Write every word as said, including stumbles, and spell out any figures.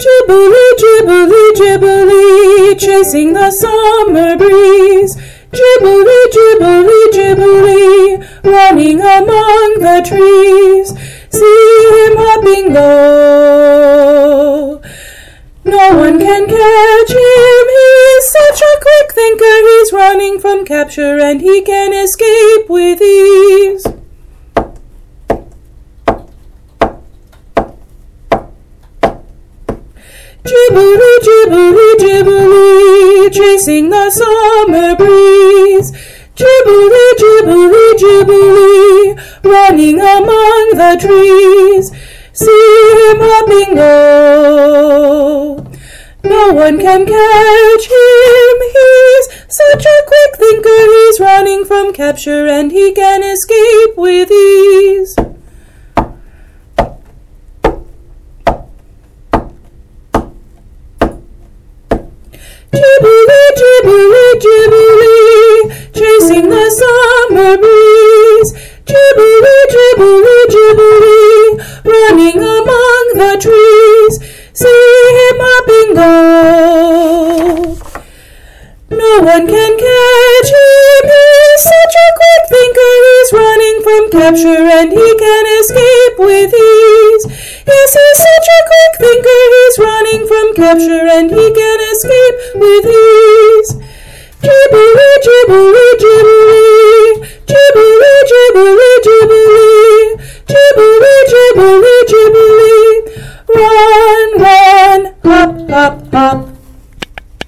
Ghibli, Ghibli, Ghibli, chasing the summer breeze. Ghibli, Ghibli, Ghibli, running among the trees. See him hopping low, no one can catch him. He's such a quick thinker, he's running from capture and he can escape with ease. Ghibli, Ghibli, Ghibli, chasing the summer breeze. Ghibli, Ghibli, Ghibli, running among the trees. See him hopping low, no one can catch him. He's such a quick thinker, he's running from capture and he can escape with ease. Ghibli, Ghibli, Ghibli, chasing the summer breeze. Ghibli, Ghibli, Ghibli, running among the trees. See him hopping low, no one can catch him. He's such a quick thinker, he's running from capture and he can escape with ease. Yes, he's such a quick thinker, he's running from capture and he can escape with ease. Ghibli, Ghibli,